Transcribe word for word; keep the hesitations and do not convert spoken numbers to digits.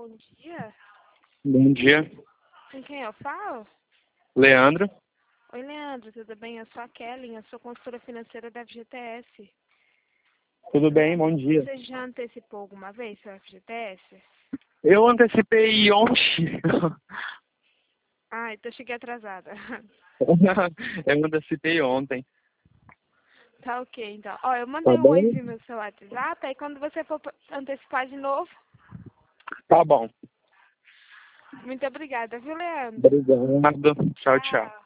bom dia. Bom dia. Com quem eu falo? Leandro. Oi, Leandro, tudo bem? Eu sou a Kelly, eu sou consultora financeira da F G T S. Tudo bem? Bom dia. Você já antecipou alguma vez seu F G T S? Eu antecipei ontem. Ah, então cheguei atrasada. Eu antecipei ontem. Tá ok, então. Ó, eu mandei Tá um bom? oizinho no seu WhatsApp, aí quando você for antecipar de novo, Tá bom. muito obrigada, viu, Leandro? Obrigado. Tchau, tchau.